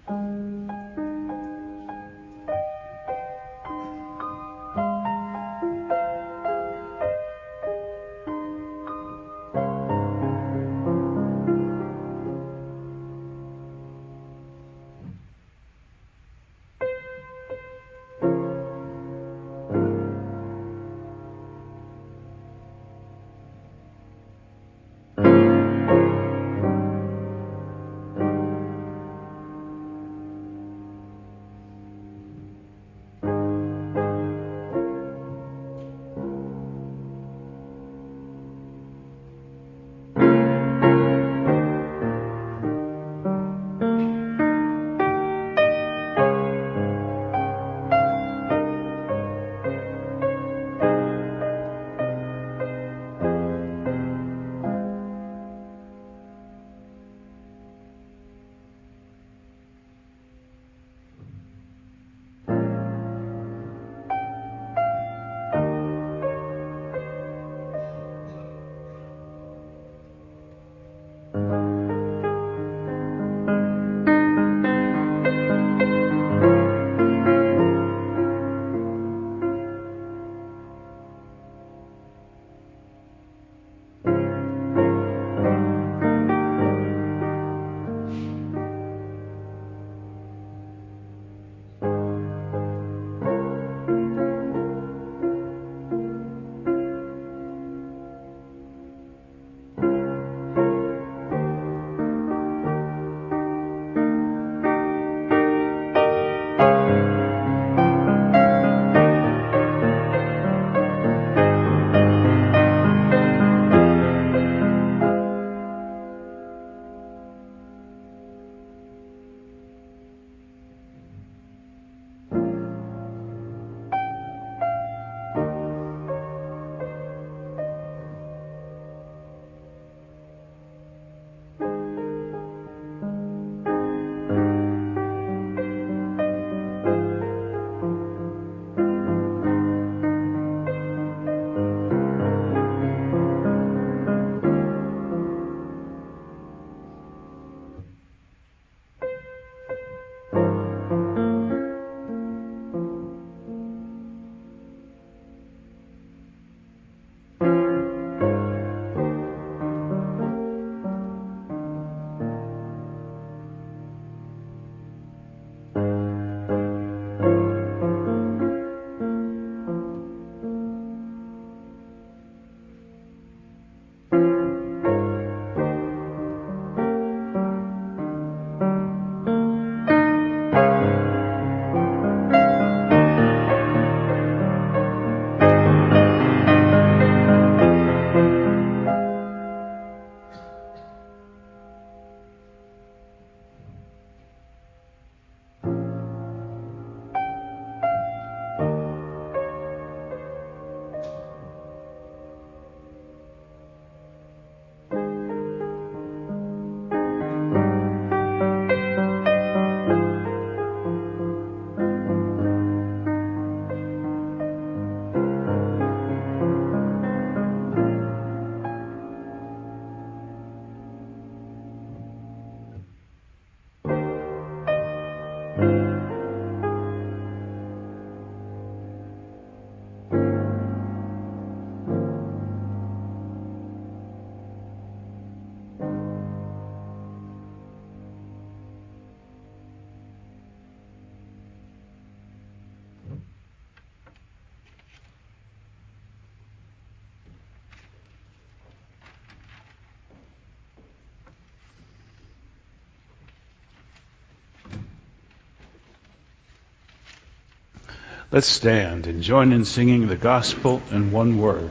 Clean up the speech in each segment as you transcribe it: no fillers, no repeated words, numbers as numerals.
Let's stand and join in singing the gospel in one word.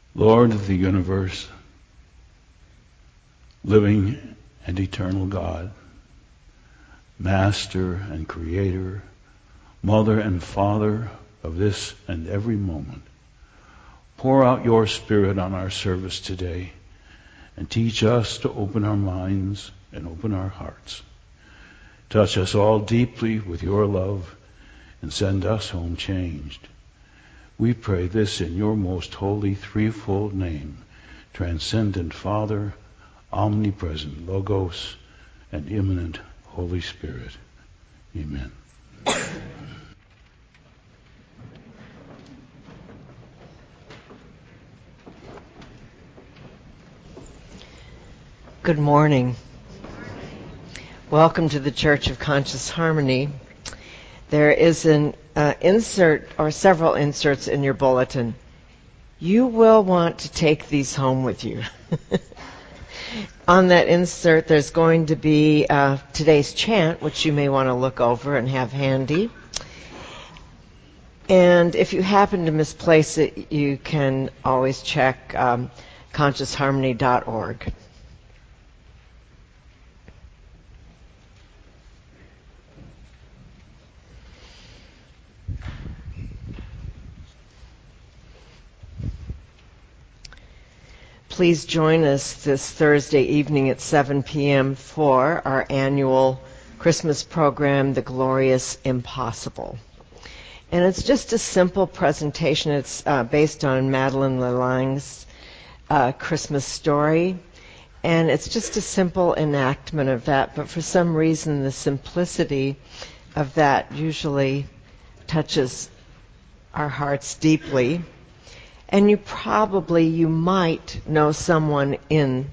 Lord of the universe, living and eternal God, Master and Creator, Mother and Father of this and every moment, pour out your Spirit on our service today and teach us to open our minds and open our hearts. Touch us all deeply with your love and send us home changed. We pray this in your most holy threefold name, transcendent Father, omnipresent Logos, and immanent Holy Spirit. Amen. Good morning. Welcome to the Church of Conscious Harmony. There is an insert or several inserts in your bulletin. You will want to take these home with you. On that insert, there's going to be today's chant, which you may want to look over and have handy. And if you happen to misplace it, you can always check consciousharmony.org. Please join us this Thursday evening at 7 p.m. for our annual Christmas program, The Glorious Impossible. And it's just a simple presentation. It's based on Madeleine L'Aling's Christmas story. And it's just a simple enactment of that. But for some reason, the simplicity of that usually touches our hearts deeply. And you might know someone in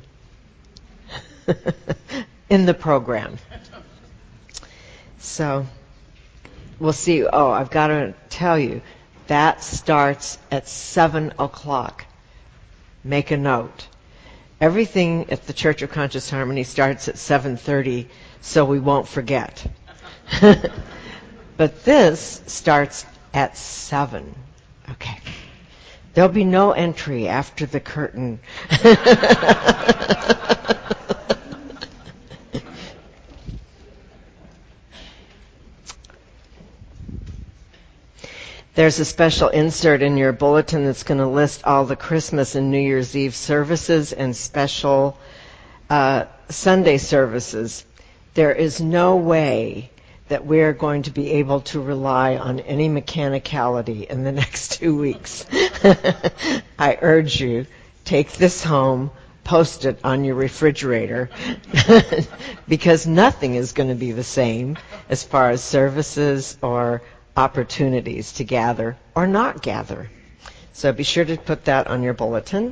the program. So we'll see. Oh, I've got to tell you, that starts at 7 o'clock. Make a note. Everything at the Church of Conscious Harmony starts at 7:30, so we won't forget. But this starts at 7. Okay. There'll be no entry after the curtain. There's a special insert in your bulletin that's going to list all the Christmas and New Year's Eve services and special Sunday services. There is no way that we're going to be able to rely on any mechanicality in the next 2 weeks. I urge you, take this home, post it on your refrigerator, because nothing is going to be the same as far as services or opportunities to gather or not gather. So be sure to put that on your bulletin.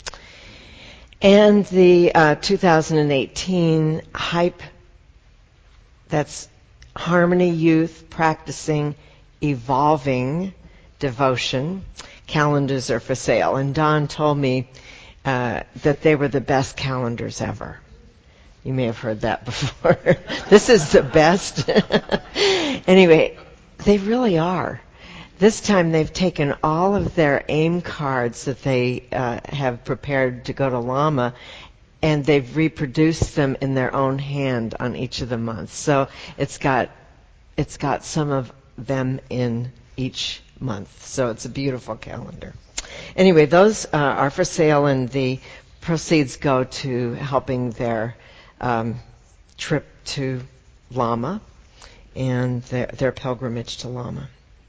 And the 2018 HYPE, that's Harmony Youth Practicing Evolving Devotion, calendars are for sale. And Don told me that they were the best calendars ever. You may have heard that before. This is the best. Anyway, they really are. This time they've taken all of their AIM cards that they have prepared to go to Lama, and they've reproduced them in their own hand on each of the months. So it's got some of them in each month. So it's a beautiful calendar. Anyway, those are for sale, and the proceeds go to helping their trip to Lama and their pilgrimage to Lama.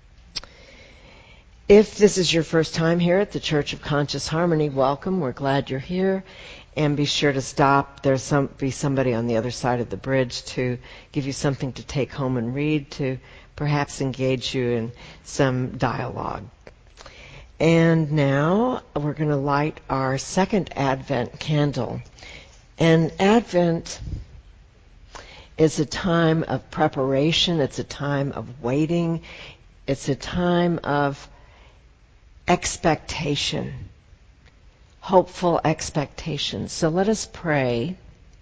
If this is your first time here at the Church of Conscious Harmony, welcome. We're glad you're here. And be sure to stop. There's be somebody on the other side of the bridge to give you something to take home and read, to perhaps engage you in some dialogue. And now we're going to light our second Advent candle. And Advent is a time of preparation. It's a time of waiting. It's a time of expectation. Hopeful expectation. So let us pray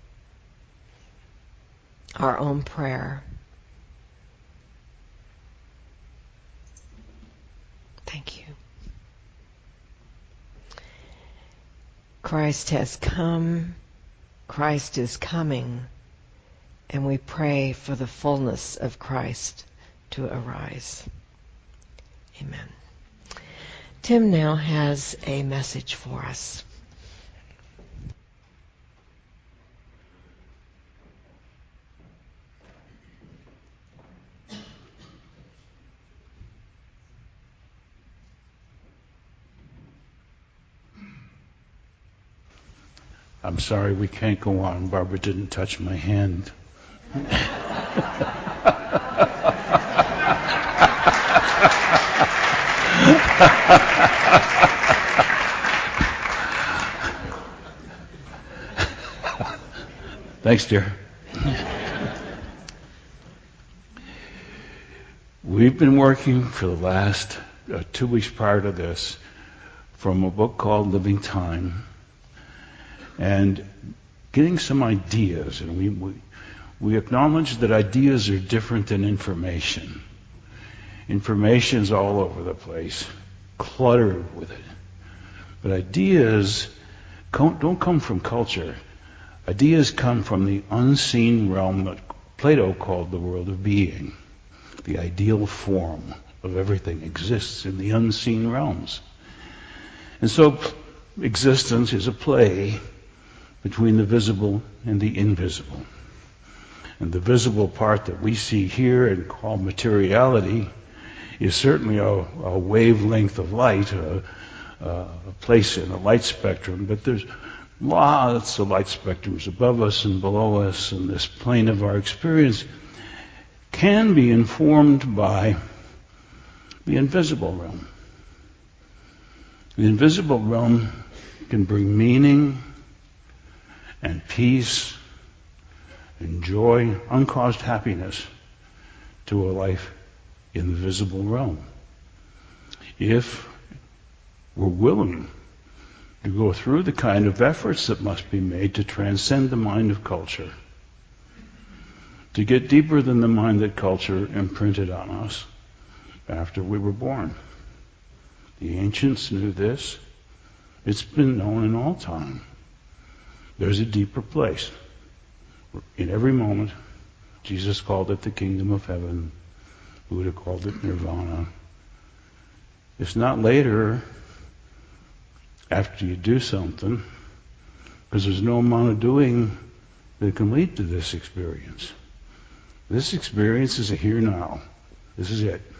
our own prayer. Thank you. Christ has come, Christ is coming, and we pray for the fullness of Christ to arise. Amen. Tim now has a message for us. I'm sorry we can't go on. Barbara didn't touch my hand. Thanks, dear. We've been working for the last 2 weeks prior to this from a book called Living Time, and getting some ideas. And we acknowledge that ideas are different than information. Information's all over the place, cluttered with it. But ideas don't come from culture. Ideas come from the unseen realm that Plato called the world of being. The ideal form of everything exists in the unseen realms. And so existence is a play between the visible and the invisible. And the visible part that we see here and call materiality is certainly a wavelength of light, a place in the light spectrum, but there's lots of light spectrums above us and below us, and this plane of our experience can be informed by the invisible realm. The invisible realm can bring meaning and peace and joy, uncaused happiness to a life in the visible realm. If we're willing to go through the kind of efforts that must be made to transcend the mind of culture, to get deeper than the mind that culture imprinted on us after we were born. The ancients knew this. It's been known in all time. There's a deeper place. In every moment, Jesus called it the kingdom of heaven. Buddha called it nirvana. It's not later, after you do something, because there's no amount of doing that can lead to this experience. This experience is a here now. This is it.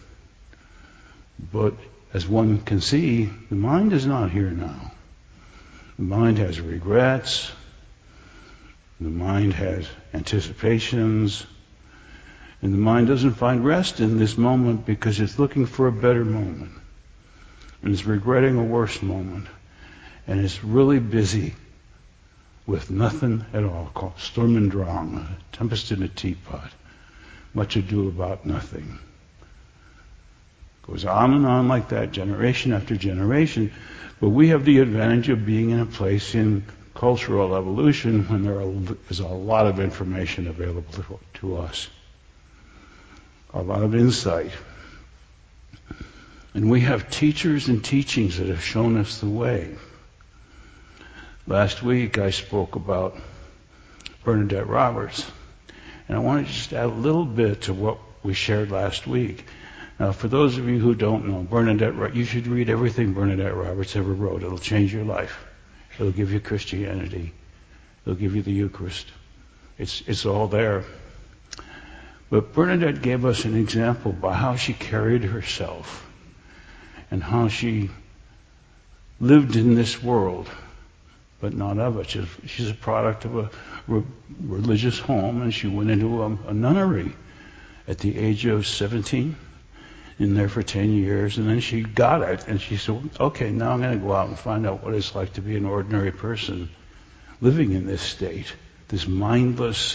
But as one can see, the mind is not here now. The mind has regrets. The mind has anticipations. And the mind doesn't find rest in this moment because it's looking for a better moment. And it's regretting a worse moment. And it's really busy with nothing at all, called Sturm und Drang, a tempest in a teapot. Much ado about nothing. Goes on and on like that, generation after generation. But we have the advantage of being in a place in cultural evolution when there is a lot of information available to us. A lot of insight. And we have teachers and teachings that have shown us the way. Last week I spoke about Bernadette Roberts. And I want to just add a little bit to what we shared last week. Now, for those of you who don't know, Bernadette, you should read everything Bernadette Roberts ever wrote. It'll change your life. It'll give you Christianity. It'll give you the Eucharist. It's all there. But Bernadette gave us an example by how she carried herself and how she lived in this world, but not of it. She's a product of a religious home, and she went into a nunnery at the age of 17, in there for 10 years, and then she got it, and she said, okay, now I'm going to go out and find out what it's like to be an ordinary person living in this state, this mindless,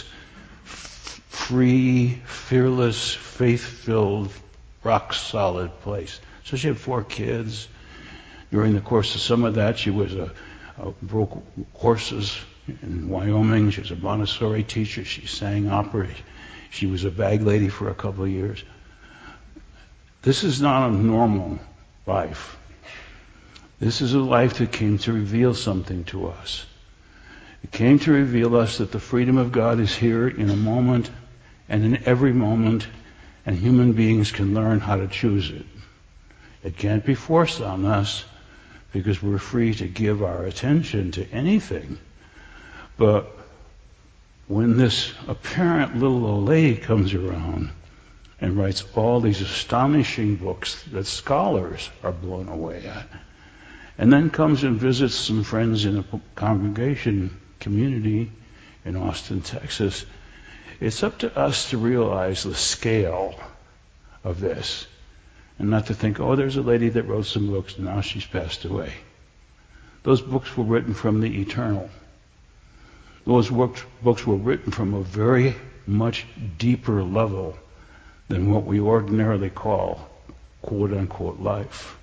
free, fearless, faith-filled, rock-solid place. So she had 4 kids. During the course of some of that, she was broke horses in Wyoming. She was a Montessori teacher. She sang opera. She was a bag lady for a couple of years. This is not a normal life. This is a life that came to reveal something to us. It came to reveal us that the freedom of God is here in a moment and in every moment, and human beings can learn how to choose it. It can't be forced on us because we're free to give our attention to anything. But when this apparent little old lady comes around and writes all these astonishing books that scholars are blown away at, and then comes and visits some friends in a congregation community in Austin, Texas, it's up to us to realize the scale of this and not to think, oh, there's a lady that wrote some books and now she's passed away. Those books were written from the eternal. Those books were written from a very much deeper level than what we ordinarily call quote-unquote life.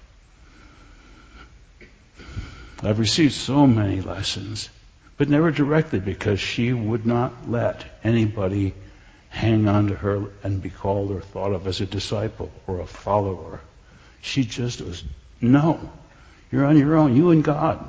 I've received so many lessons, but never directly, because she would not let anybody hang on to her and be called or thought of as a disciple or a follower. She just was, no, you're on your own, you and God.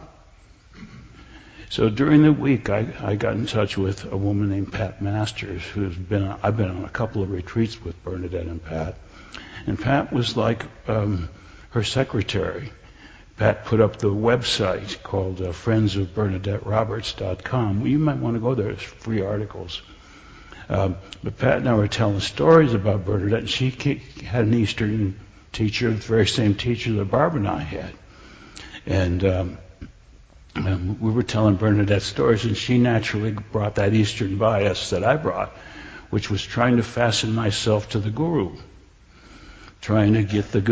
So during the week, I got in touch with a woman named Pat Masters, I've been on a couple of retreats with Bernadette and Pat. And Pat was like her secretary. Pat put up the website called friendsofbernadetteroberts.com. Well, you might want to go there. There's free articles. But Pat and I were telling stories about Bernadette, and she had an Eastern teacher, the very same teacher that Barb and I had. And we were telling Bernadette stories, and she naturally brought that Eastern bias that I brought, which was trying to fasten myself to the guru, trying to get the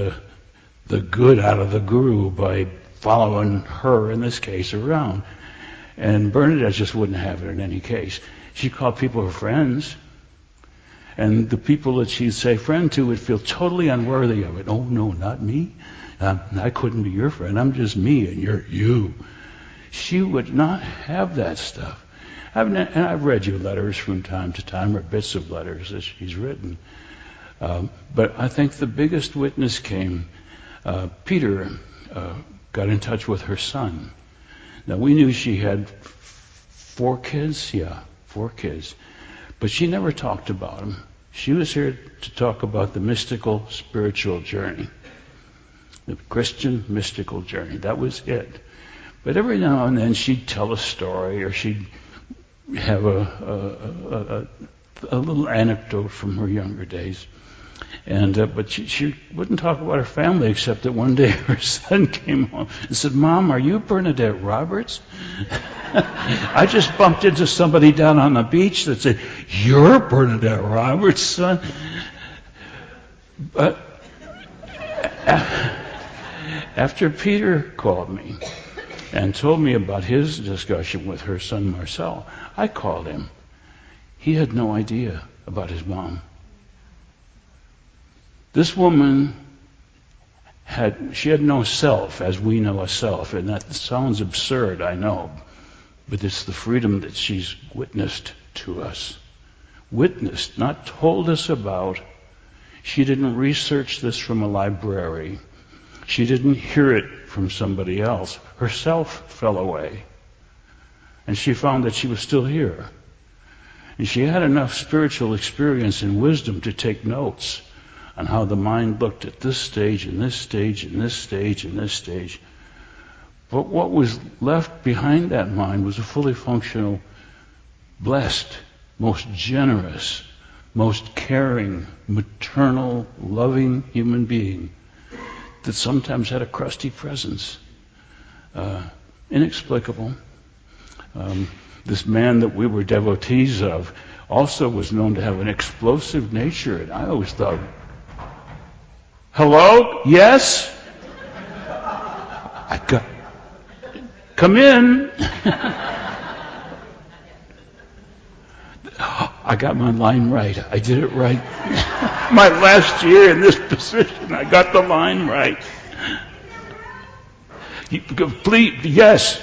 good out of the guru by following her, in this case, around. And Bernadette just wouldn't have it in any case. She called people her friends, and the people that she'd say friend to would feel totally unworthy of it. Oh, no, not me. I couldn't be your friend. I'm just me, and you're you. She would not have that stuff. And I've read you letters from time to time, or bits of letters that she's written. But I think the biggest witness came. Peter got in touch with her son. Now, we knew she had 4 kids. Yeah, 4 kids. But she never talked about them. She was here to talk about the mystical spiritual journey. The Christian mystical journey. That was it. But every now and then she'd tell a story, or she'd have a little anecdote from her younger days. And but she wouldn't talk about her family, except that one day her son came home and said, "Mom, are you Bernadette Roberts?" I just bumped into somebody down on the beach that said, "You're Bernadette Roberts, son?" But after Peter called me and told me about his discussion with her son Marcel, I called him. He had no idea about his mom. This woman had no self as we know a self, and that sounds absurd, I know, but it's the freedom that she's witnessed to us. Witnessed, not told us about. She didn't research this from a library. She didn't hear it from somebody else. Herself fell away. And she found that she was still here. And she had enough spiritual experience and wisdom to take notes on how the mind looked at this stage and this stage and this stage and this stage. But what was left behind that mind was a fully functional, blessed, most generous, most caring, maternal, loving human being that sometimes had a crusty presence. Inexplicable. This man that we were devotees of also was known to have an explosive nature, and I always thought, hello? Yes? Come in. I got my line right. I did it right. My last year in this position, I got the line right. Please, yes.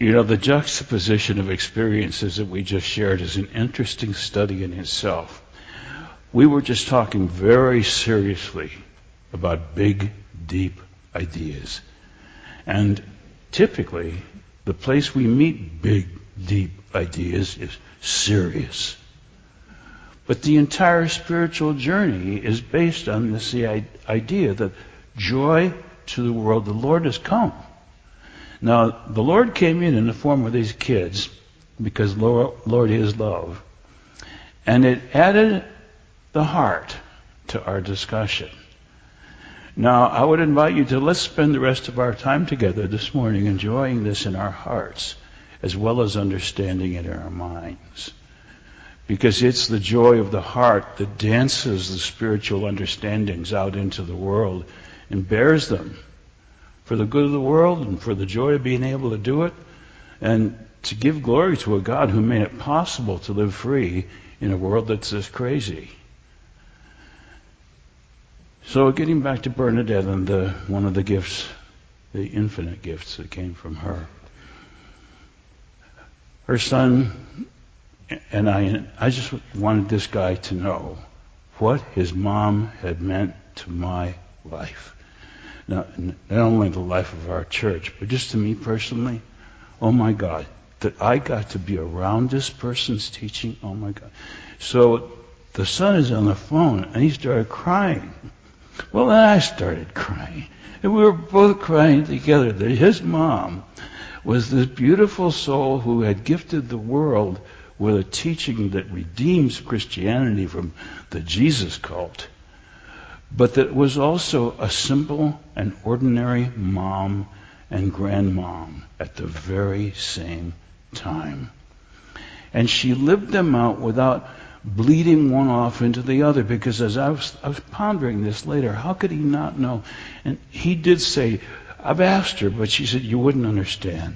The juxtaposition of experiences that we just shared is an interesting study in itself. We were just talking very seriously about big, deep ideas. And typically, the place we meet big, deep ideas is serious. But the entire spiritual journey is based on this idea that joy to the world, the Lord has come. Now, the Lord came in the form of these kids, because Lord is love. And it added the heart to our discussion. Now, I would invite you to let's spend the rest of our time together this morning enjoying this in our hearts, as well as understanding it in our minds. Because it's the joy of the heart that dances the spiritual understandings out into the world and bears them for the good of the world and for the joy of being able to do it and to give glory to a God who made it possible to live free in a world that's this crazy. So getting back to Bernadette and one of the gifts, the infinite gifts that came from her. Her son and I just wanted this guy to know what his mom had meant to my life. Not only the life of our church, but just to me personally. Oh my God, that I got to be around this person's teaching. Oh my God. So the son is on the phone and he started crying. Well, then I started crying. And we were both crying together that his mom was this beautiful soul who had gifted the world with a teaching that redeems Christianity from the Jesus cult, but that was also a simple and ordinary mom and grandmom at the very same time. And she lived them out without bleeding one off into the other, because as I was pondering this later, how could he not know? And he did say, I've asked her, but she said, you wouldn't understand.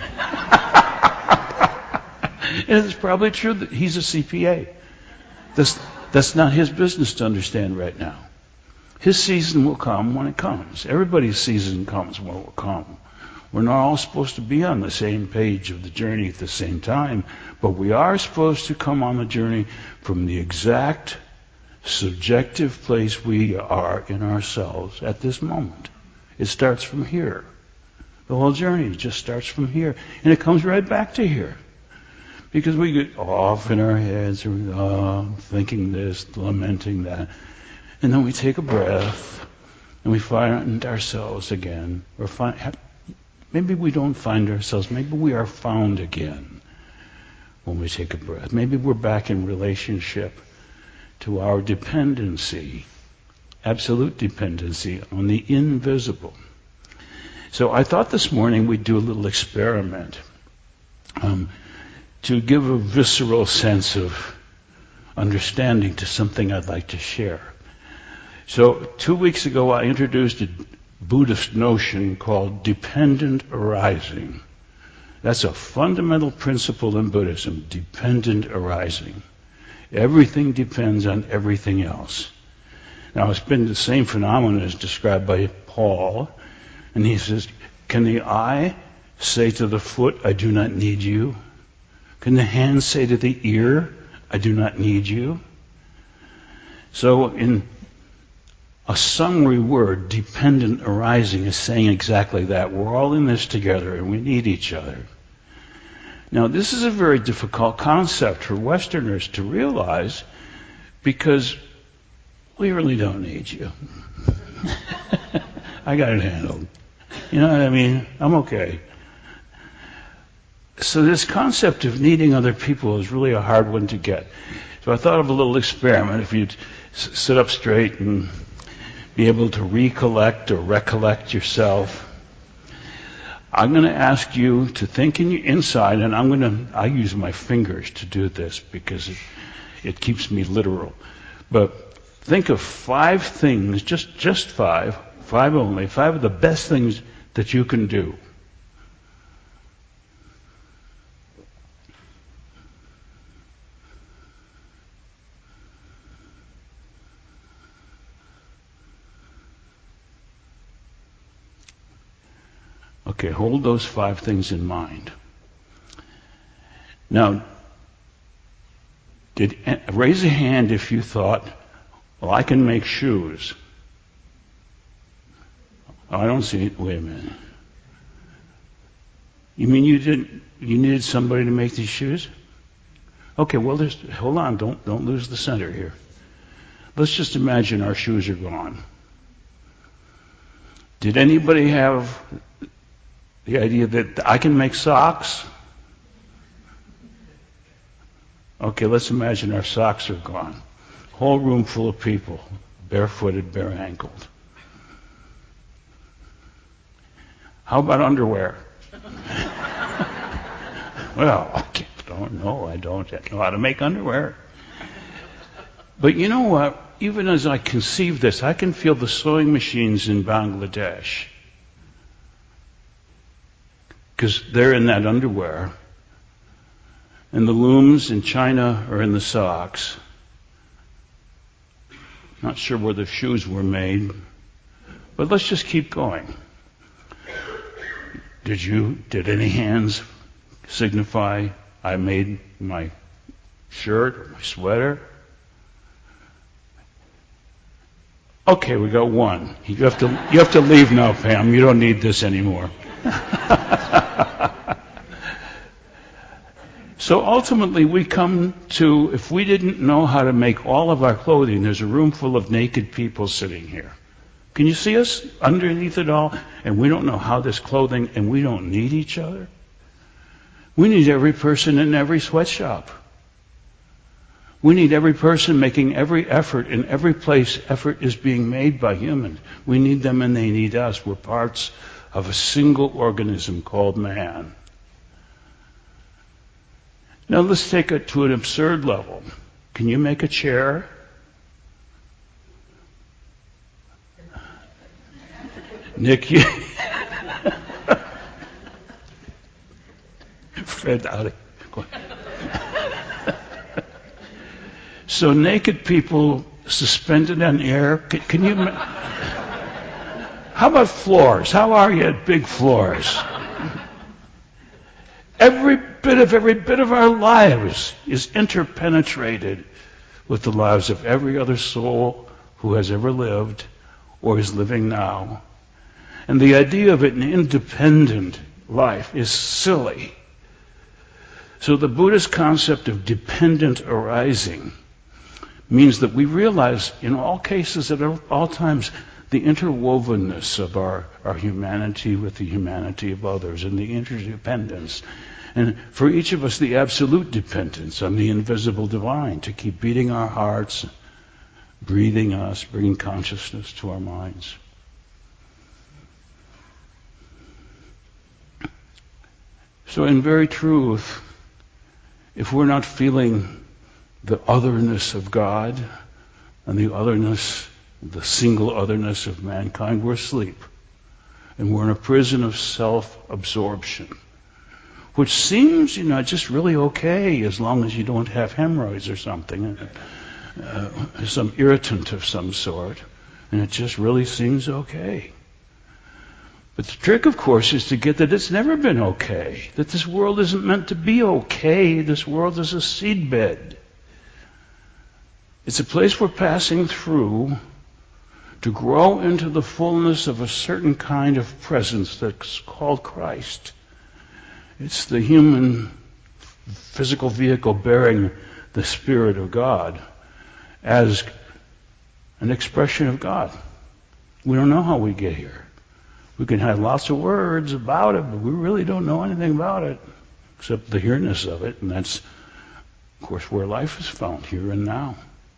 And it's probably true that he's a CPA. That's not his business to understand right now. His season will come when it comes. Everybody's season comes when it will come. We're not all supposed to be on the same page of the journey at the same time, but we are supposed to come on the journey from the exact subjective place we are in ourselves at this moment. It starts from here. The whole journey just starts from here, and it comes right back to here. Because we get off in our heads, thinking this, lamenting that. And then we take a breath, and we find ourselves again. Maybe we don't find ourselves. Maybe we are found again when we take a breath. Maybe we're back in relationship to our dependency, absolute dependency on the invisible. So I thought this morning we'd do a little experiment. To give a visceral sense of understanding to something I'd like to share. So 2 weeks ago I introduced a Buddhist notion called dependent arising. That's a fundamental principle in Buddhism, dependent arising. Everything depends on everything else. Now it's been the same phenomenon as described by Paul, and he says, can the eye say to the foot, I do not need you? Can the hand say to the ear, I do not need you? So in a summary word, dependent arising is saying exactly that. We're all in this together and we need each other. Now this is a very difficult concept for Westerners to realize because we really don't need you. I got it handled. You know what I mean? I'm okay. So this concept of needing other people is really a hard one to get. So I thought of a little experiment. If you'd sit up straight and be able to recollect or recollect yourself, I'm going to ask you to think inside, and I use my fingers to do this because it keeps me literal. But think of 5 things, just 5 only, 5 of the best things that you can do. Okay, hold those 5 things in mind. Now, raise a hand if you thought, well, I can make shoes. Oh, I don't see it. Wait a minute. You mean you needed somebody to make these shoes? Okay, well, hold on. Don't lose the center here. Let's just imagine our shoes are gone. Did anybody have the idea that I can make socks? Okay, let's imagine our socks are gone. Whole room full of people, barefooted, bare-ankled. How about underwear? Well, I don't know. I don't know how to make underwear. But you know what? Even as I conceive this, I can feel the sewing machines in Bangladesh. Because they're in that underwear. And the looms in China are in the socks. Not sure where the shoes were made. But let's just keep going. Did any hands signify I made my shirt or my sweater? Okay, we got one. You have to leave now, Pam. You don't need this anymore. So ultimately we come to, if we didn't know how to make all of our clothing, there's a room full of naked people sitting here. Can you see us underneath it all? And we don't know how this clothing, and we don't need each other. We need every person in every sweatshop. We need every person making every effort. In every place, effort is being made by humans. We need them and they need us. We're parts of a single organism called man. Now let's take it to an absurd level. Can you make a chair? Nick, you... Fred, out of... Go ahead. So naked people suspended in air. Can you... How about floors? How are you at big floors? Every bit of our lives is interpenetrated with the lives of every other soul who has ever lived or is living now. And the idea of an independent life is silly. So the Buddhist concept of dependent arising means that we realize in all cases, at all times, the interwovenness of our humanity with the humanity of others and the interdependence. And for each of us, the absolute dependence on the invisible divine to keep beating our hearts, breathing us, bringing consciousness to our minds. So in very truth, if we're not feeling the otherness of God and the otherness, the single otherness of mankind, we're asleep. And we're in a prison of self-absorption, which seems, just really okay as long as you don't have hemorrhoids or something, some irritant of some sort, and it just really seems okay. But the trick, of course, is to get that it's never been okay, that this world isn't meant to be okay. This world is a seedbed. It's a place we're passing through to grow into the fullness of a certain kind of presence that's called Christ. It's the human physical vehicle bearing the Spirit of God as an expression of God. We don't know how we get here. We can have lots of words about it, but we really don't know anything about it except the here-ness of it, and that's, of course, where life is found, here and now.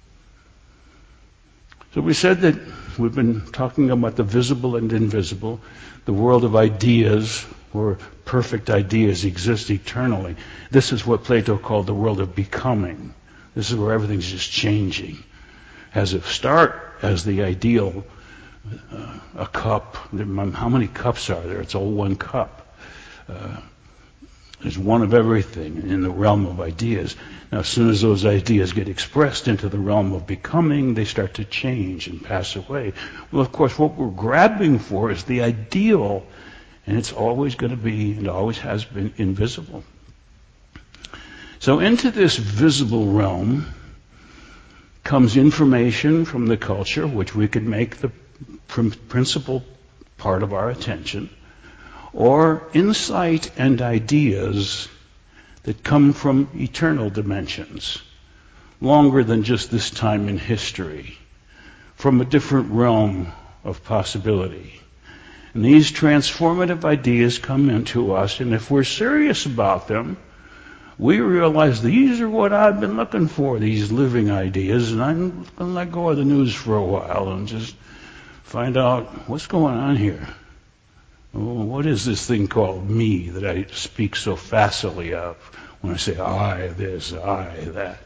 So we said that we've been talking about the visible and invisible, the world of ideas, where perfect ideas exist eternally. This is what Plato called the world of becoming. This is where everything's just changing. Has a start as the ideal, a cup. How many cups are there? It's all one cup. There's one of everything in the realm of ideas. Now, as soon as those ideas get expressed into the realm of becoming, they start to change and pass away. Well, of course, what we're grabbing for is the ideal, and it's always going to be, and always has been, invisible. So into this visible realm comes information from the culture, which we could make the principal part of our attention, or insight and ideas that come from eternal dimensions, longer than just this time in history, from a different realm of possibility. And these transformative ideas come into us, and if we're serious about them, we realize these are what I've been looking for, these living ideas, and I'm going to let go of the news for a while and just find out what's going on here. What is this thing called me that I speak so facilely of when I say I this, I that?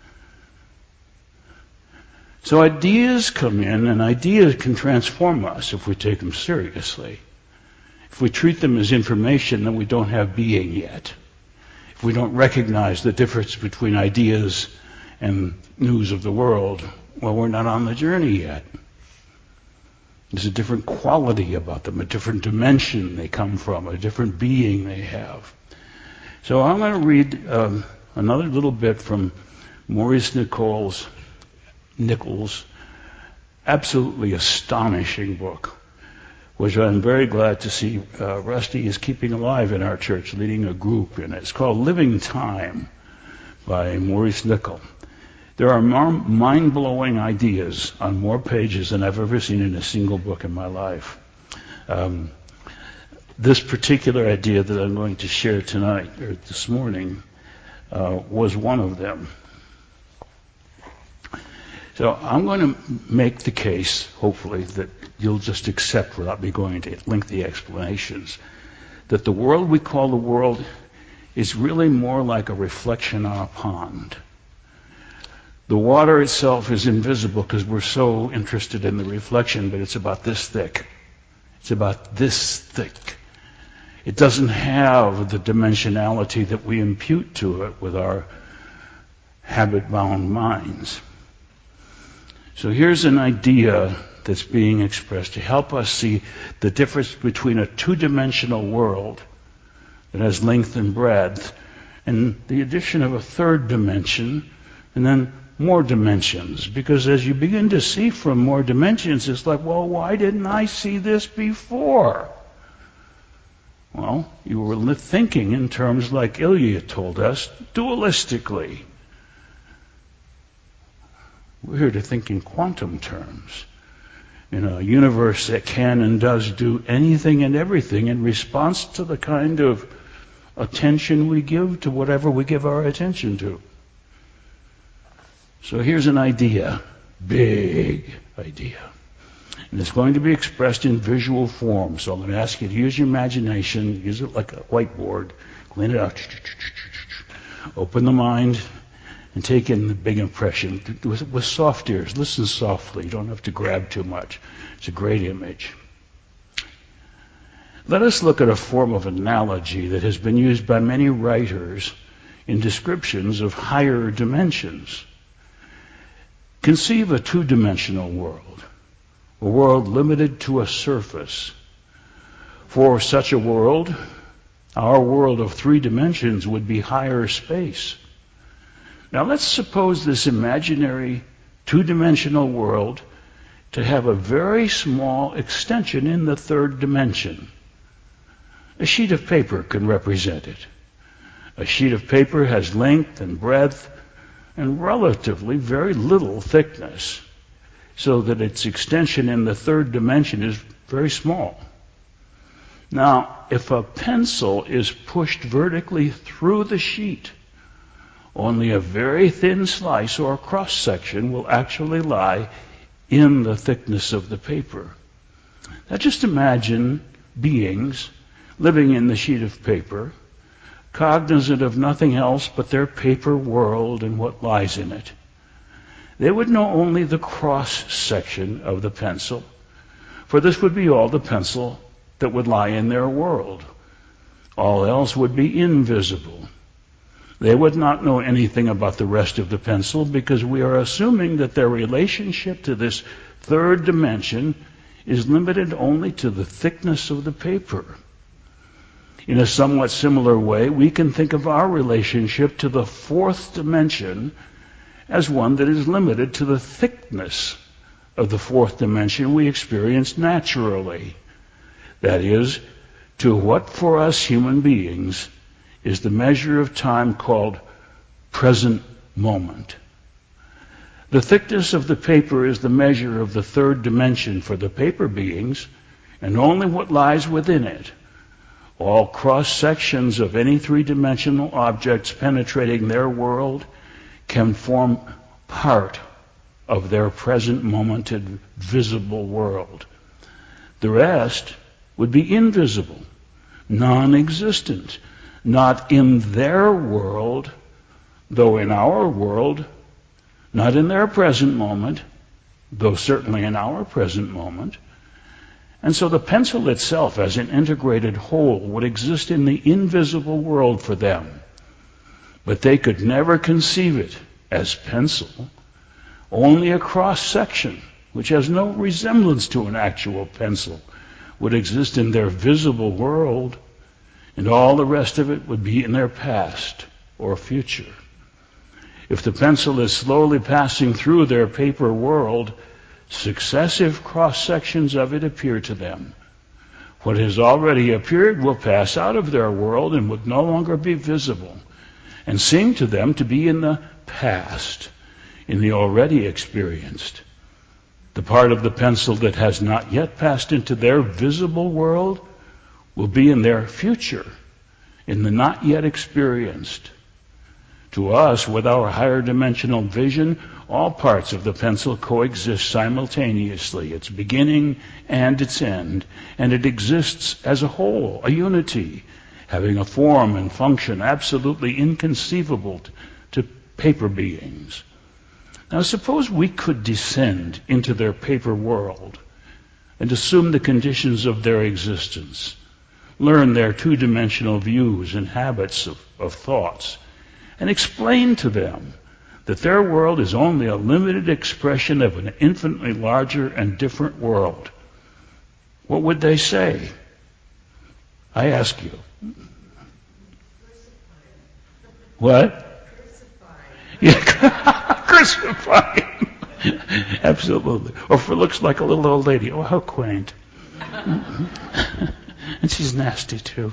So ideas come in, and ideas can transform us if we take them seriously. If we treat them as information, then we don't have being yet. If we don't recognize the difference between ideas and news of the world, well, we're not on the journey yet. There's a different quality about them, a different dimension they come from, a different being they have. So I'm going to read another little bit from Maurice Nicoll's absolutely astonishing book, which I'm very glad to see Rusty is keeping alive in our church, leading a group in it. It's called Living Time by Maurice Nicoll. There are more mind-blowing ideas on more pages than I've ever seen in a single book in my life. This particular idea that I'm going to share tonight, or this morning, was one of them. So I'm going to make the case, hopefully, that you'll just accept without me going into lengthy explanations, that the world we call the world is really more like a reflection on a pond. The water itself is invisible because we're so interested in the reflection, but it's about this thick. It's about this thick. It doesn't have the dimensionality that we impute to it with our habit-bound minds. So here's an idea that's being expressed to help us see the difference between a two-dimensional world that has length and breadth and the addition of a third dimension and then more dimensions. Because as you begin to see from more dimensions, it's like, well, why didn't I see this before? Well, you were thinking in terms like Ilya told us, dualistically. We're here to think in quantum terms, in a universe that can and does do anything and everything in response to the kind of attention we give to whatever we give our attention to. So here's an idea, big idea. And it's going to be expressed in visual form. So I'm going to ask you to use your imagination, use it like a whiteboard, clean it out, open the mind, and take in the big impression with soft ears. Listen softly. You don't have to grab too much. It's a great image. Let us look at a form of analogy that has been used by many writers in descriptions of higher dimensions. Conceive a two-dimensional world, a world limited to a surface. For such a world, our world of three dimensions would be higher space. Now let's suppose this imaginary two-dimensional world to have a very small extension in the third dimension. A sheet of paper can represent it. A sheet of paper has length and breadth and relatively very little thickness, so that its extension in the third dimension is very small. Now, if a pencil is pushed vertically through the sheet, only a very thin slice or cross-section will actually lie in the thickness of the paper. Now just imagine beings living in the sheet of paper, cognizant of nothing else but their paper world and what lies in it. They would know only the cross-section of the pencil, for this would be all the pencil that would lie in their world. All else would be invisible. They would not know anything about the rest of the pencil because we are assuming that their relationship to this third dimension is limited only to the thickness of the paper. In a somewhat similar way, we can think of our relationship to the fourth dimension as one that is limited to the thickness of the fourth dimension we experience naturally. That is, to what for us human beings is the measure of time called present moment. The thickness of the paper is the measure of the third dimension for the paper beings, and only what lies within it. All cross-sections of any three-dimensional objects penetrating their world can form part of their present momented visible world. The rest would be invisible, non-existent, not in their world, though in our world, not in their present moment, though certainly in our present moment. And so the pencil itself as an integrated whole would exist in the invisible world for them. But they could never conceive it as pencil. Only a cross-section, which has no resemblance to an actual pencil, would exist in their visible world, and all the rest of it would be in their past or future. If the pencil is slowly passing through their paper world, successive cross-sections of it appear to them. What has already appeared will pass out of their world and would no longer be visible, and seem to them to be in the past, in the already experienced. The part of the pencil that has not yet passed into their visible world will be in their future, in the not yet experienced. To us, with our higher dimensional vision, all parts of the pencil coexist simultaneously, its beginning and its end, and it exists as a whole, a unity, having a form and function absolutely inconceivable to paper beings. Now suppose we could descend into their paper world and assume the conditions of their existence, learn their two-dimensional views and habits of thoughts, and explain to them that their world is only a limited expression of an infinitely larger and different world. What would they say? I ask you. What? Yeah, crucify him. Absolutely. Or if it looks like a little old lady. Oh, how quaint. And she's nasty too.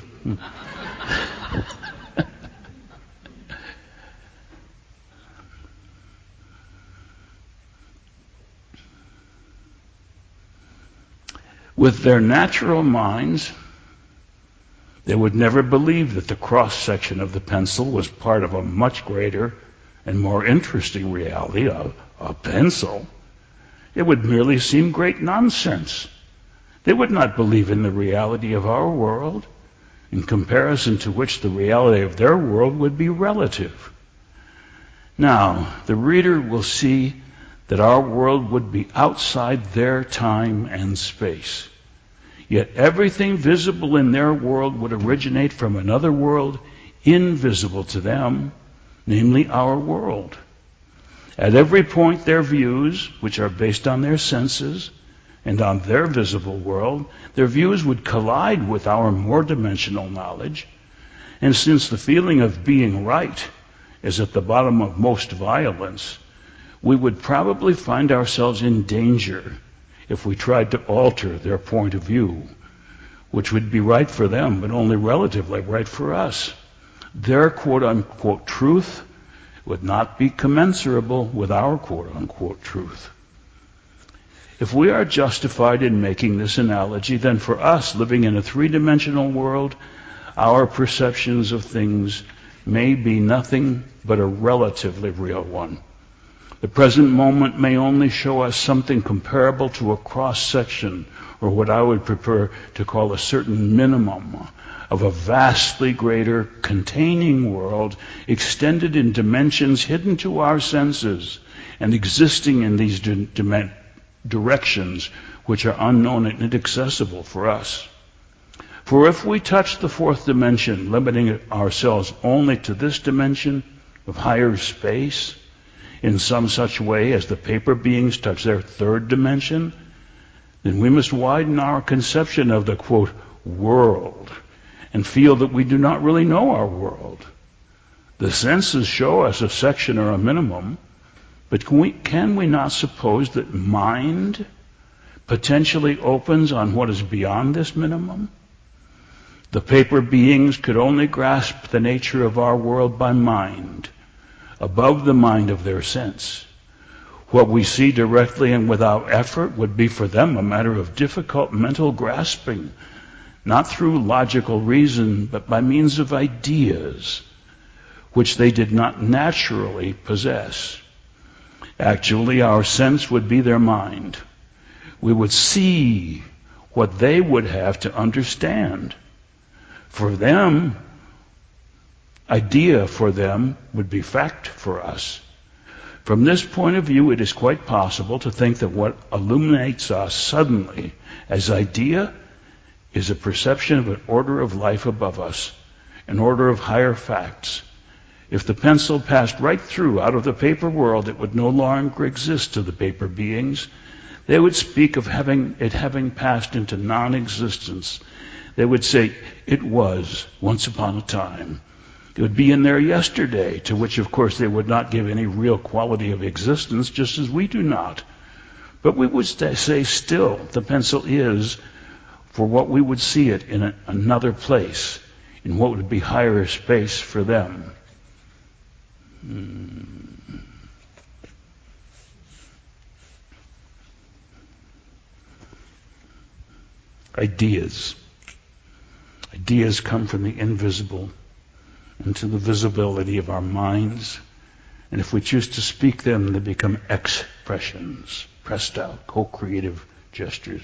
With their natural minds, they would never believe that the cross-section of the pencil was part of a much greater and more interesting reality, a pencil. It would merely seem great nonsense. They would not believe in the reality of our world, in comparison to which the reality of their world would be relative. Now, the reader will see that our world would be outside their time and space. Yet everything visible in their world would originate from another world invisible to them, namely our world. At every point, their views, which are based on their senses and on their visible world, their views would collide with our more dimensional knowledge. And since the feeling of being right is at the bottom of most violence, we would probably find ourselves in danger if we tried to alter their point of view, which would be right for them, but only relatively right for us. Their quote-unquote truth would not be commensurable with our quote-unquote truth. If we are justified in making this analogy, then for us, living in a three-dimensional world, our perceptions of things may be nothing but a relatively real one. The present moment may only show us something comparable to a cross-section, or what I would prefer to call a certain minimum of a vastly greater containing world extended in dimensions hidden to our senses and existing in these directions which are unknown and inaccessible for us. For if we touch the fourth dimension, limiting ourselves only to this dimension of higher space, in some such way as the paper beings touch their third dimension, then we must widen our conception of the, quote, world and feel that we do not really know our world. The senses show us a section or a minimum, but can we not suppose that mind potentially opens on what is beyond this minimum? The paper beings could only grasp the nature of our world by mind, above the mind of their sense. What we see directly and without effort would be for them a matter of difficult mental grasping, not through logical reason, but by means of ideas, which they did not naturally possess. Actually, our sense would be their mind. We would see what they would have to understand. For them, idea for them would be fact for us. From this point of view, it is quite possible to think that what illuminates us suddenly as idea is a perception of an order of life above us, an order of higher facts. If the pencil passed right through out of the paper world, it would no longer exist to the paper beings. They would speak of it having passed into non-existence. They would say, it was once upon a time. It would be in there yesterday, to which, of course, they would not give any real quality of existence, just as we do not. But we would say still, the pencil is for what we would see it in another place, in what would be higher space for them. Ideas. Ideas come from the invisible into the visibility of our minds. And if we choose to speak them, they become expressions, pressed out, co-creative gestures.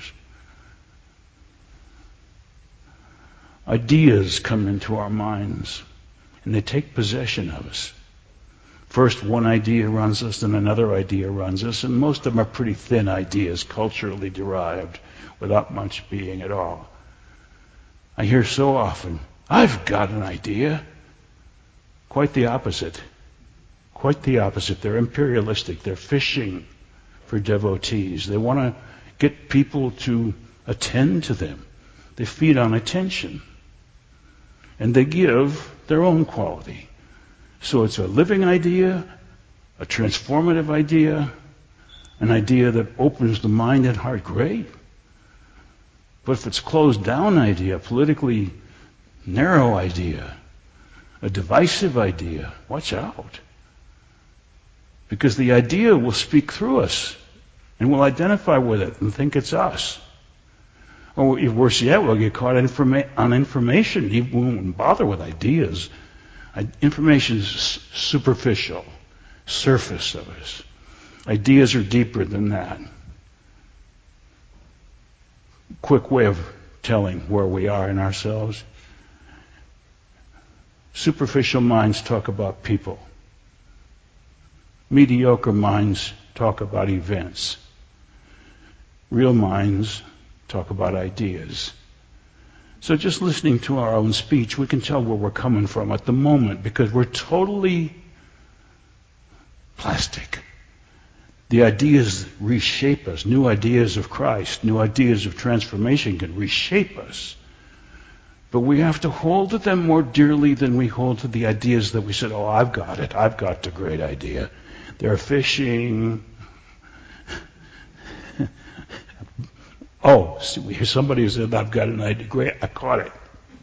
Ideas come into our minds, and they take possession of us. First, one idea runs us, then another idea runs us, and most of them are pretty thin ideas, culturally derived, without much being at all. I hear so often, I've got an idea. Quite the opposite. Quite the opposite. They're imperialistic. They're fishing for devotees. They want to get people to attend to them. They feed on attention. And they give their own quality. So it's a living idea, a transformative idea, an idea that opens the mind and heart, great. But if it's a closed down idea, politically narrow idea, a divisive idea, watch out. Because the idea will speak through us, and we'll identify with it and think it's us. Or worse yet, we'll get caught on information. We won't bother with ideas. Information is superficial, surface of us. Ideas are deeper than that. Quick way of telling where we are in ourselves. Superficial minds talk about people. Mediocre minds talk about events. Real minds talk about ideas. So just listening to our own speech, we can tell where we're coming from at the moment, because we're totally plastic. The ideas reshape us. New ideas of Christ, new ideas of transformation can reshape us. But we have to hold to them more dearly than we hold to the ideas that we said, oh, I've got it. I've got the great idea. They're fishing. Oh, somebody said, I've got an idea. Great, I caught it.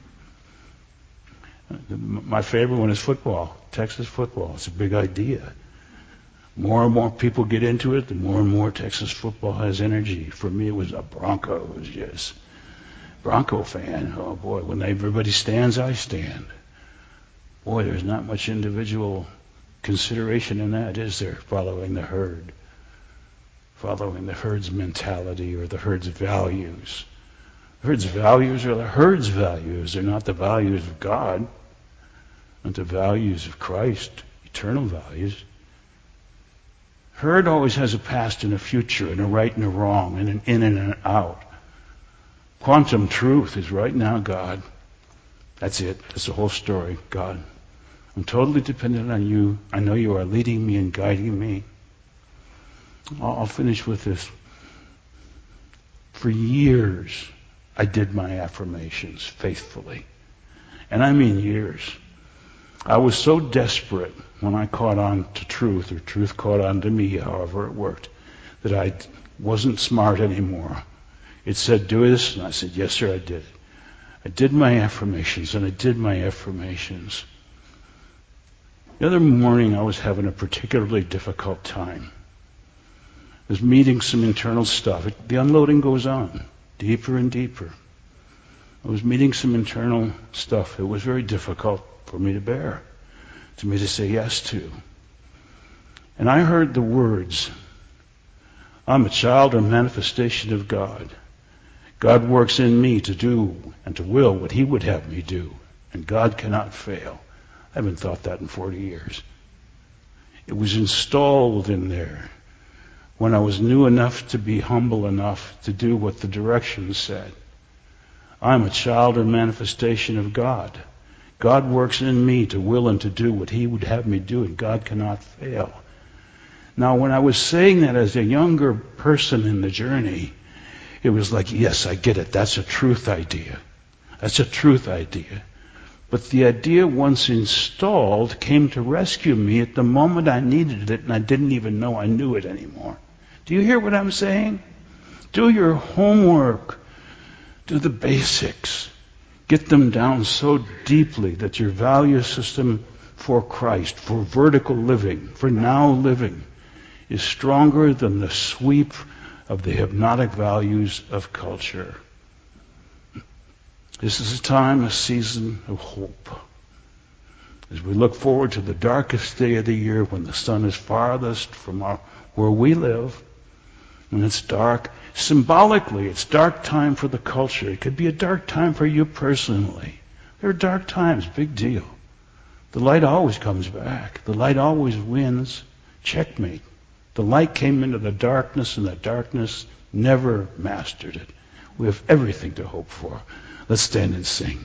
My favorite one is football, Texas football. It's a big idea. More and more people get into it, the more and more Texas football has energy. For me, it was a Broncos, yes. Bronco fan. Oh, boy, when everybody stands, I stand. Boy, there's not much individual consideration in that, is there? Following the herd. Following the herd's mentality or the herd's values. The herd's values are the herd's values. They're not the values of God, not the values of Christ, eternal values. Herd always has a past and a future, and a right and a wrong, and an in and an out. Quantum truth is right now God. That's it. That's the whole story. God, I'm totally dependent on you. I know you are leading me and guiding me. I'll finish with this. For years, I did my affirmations faithfully. And I mean years. I was so desperate when I caught on to truth, or truth caught on to me, however it worked, that I wasn't smart anymore. It said, do this, and I said, yes, sir, I did it. I did my affirmations, and I did my affirmations. The other morning, I was having a particularly difficult time. I was meeting some internal stuff. The unloading goes on, deeper and deeper. I was meeting some internal stuff. It was very difficult for me to bear, to me to say yes to. And I heard the words, I'm a child or manifestation of God. God works in me to do and to will what He would have me do, and God cannot fail. I haven't thought that in 40 years. It was installed in there when I was new enough to be humble enough to do what the directions said. I'm a child or manifestation of God. God works in me to will and to do what He would have me do, and God cannot fail. Now, when I was saying that as a younger person in the journey, it was like, yes, I get it. That's a truth idea. That's a truth idea. But the idea, once installed, came to rescue me at the moment I needed it, and I didn't even know I knew it anymore. Do you hear what I'm saying? Do your homework. Do the basics. Get them down so deeply that your value system for Christ, for vertical living, for now living, is stronger than the sweep of the hypnotic values of culture. This is a time, a season of hope. As we look forward to the darkest day of the year, when the sun is farthest from where we live, when it's dark, symbolically, it's dark time for the culture. It could be a dark time for you personally. There are dark times, big deal. The light always comes back. The light always wins. Checkmate. The light came into the darkness, and the darkness never mastered it. We have everything to hope for. Let's stand and sing.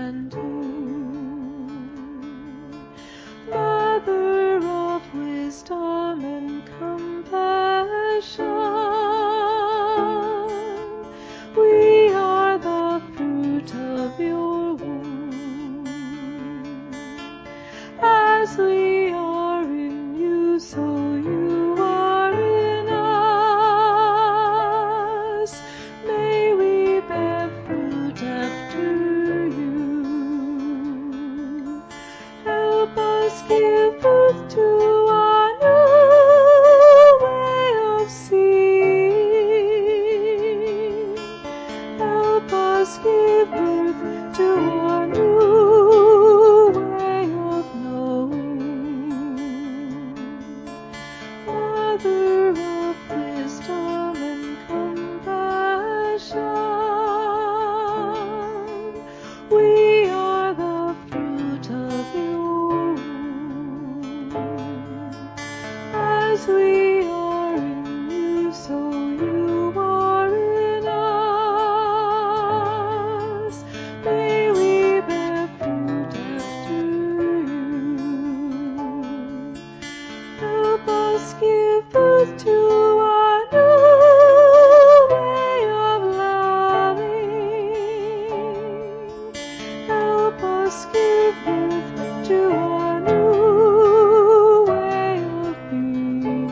can do. Mother of wisdom and compassion, we are the fruit of your womb. As we are in you, so you are in us. May we bear fruit after you. Help us give birth to a new way of seeing. Help us give birth to a new way of knowing. Mother of wisdom and compassion, we are the fruit of your womb. As we are in you, so you are in us. May we bear fruit after you. Help us give birth to a new way of loving. Help us give birth to a new way of being.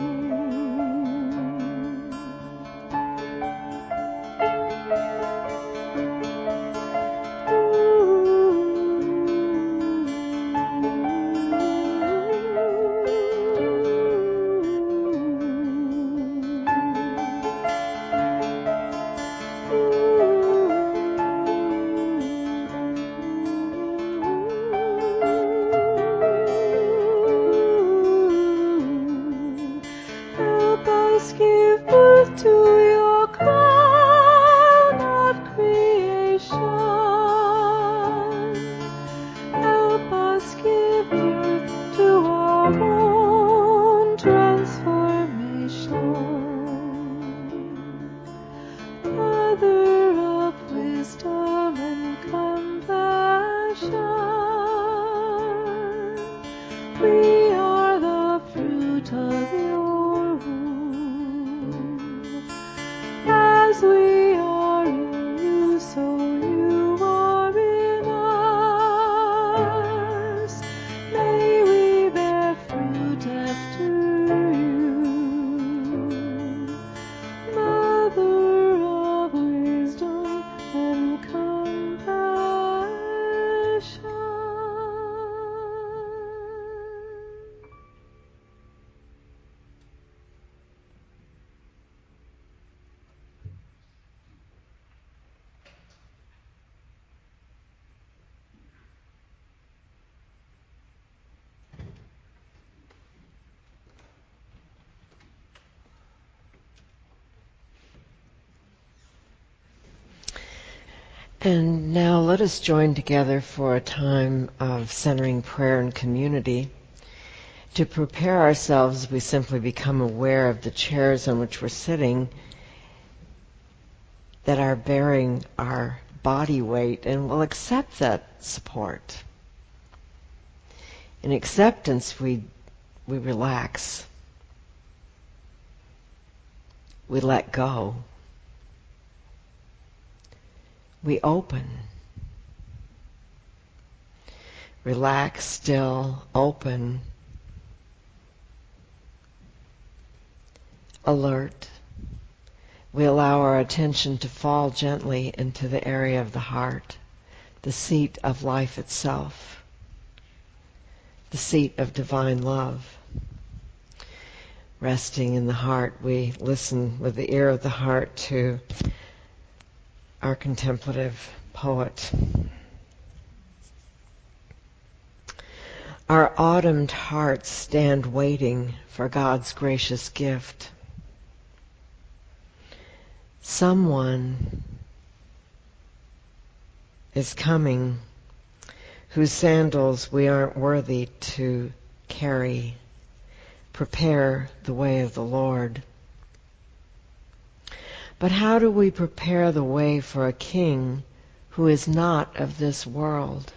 Help us give birth to your crown of creation. Help us give birth to our own transformation. Mother of wisdom and compassion, we are the fruit of your womb. As we are in you, so you are in us. May we bear fruit after you. Mother of wisdom and compassion. And now let us join together for a time of centering prayer and community. To prepare ourselves, we simply become aware of the chairs on which we're sitting that are bearing our body weight, and we'll accept that support. In acceptance, we relax. We let go. We open. Relax, still, open, alert. We allow our attention to fall gently into the area of the heart, the seat of life itself, the seat of divine love. Resting in the heart, we listen with the ear of the heart to our contemplative poet. Our autumned hearts stand waiting for God's gracious gift. Someone is coming whose sandals we aren't worthy to carry. Prepare the way of the Lord. But how do we prepare the way for a king who is not of this world.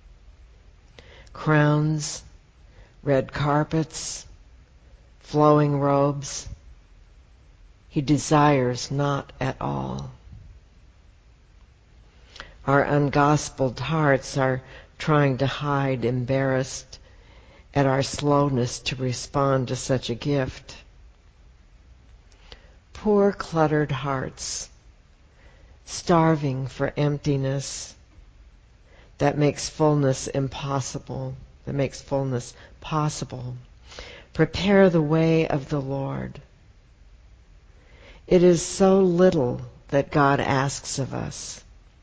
Crowns, red carpets, flowing robes, he desires not at all. Our ungospeled hearts are trying to hide, embarrassed at our slowness to respond to such a gift. Poor cluttered hearts, starving for emptiness that makes fullness impossible, that makes fullness possible. Prepare the way of the Lord. It is so little that God asks of us.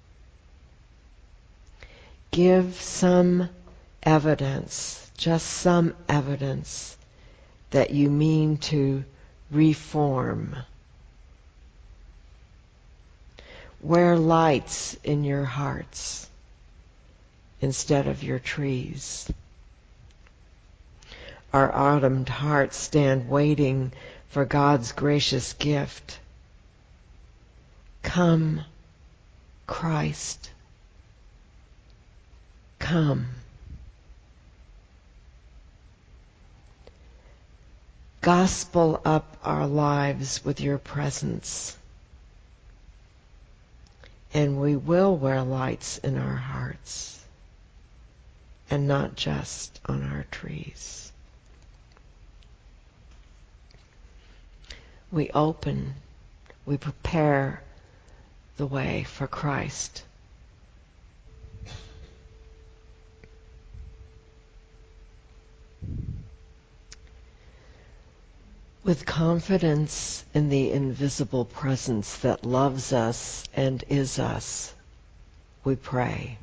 Give some evidence, just some evidence, that you mean to reform. Wear lights in your hearts instead of your trees. Our autumned hearts stand waiting for God's gracious gift. Come, Christ. Come. Gospel up our lives with your presence, and we will wear lights in our hearts and not just on our trees. We open, we prepare the way for Christ. With confidence in the invisible presence that loves us and is us, we pray.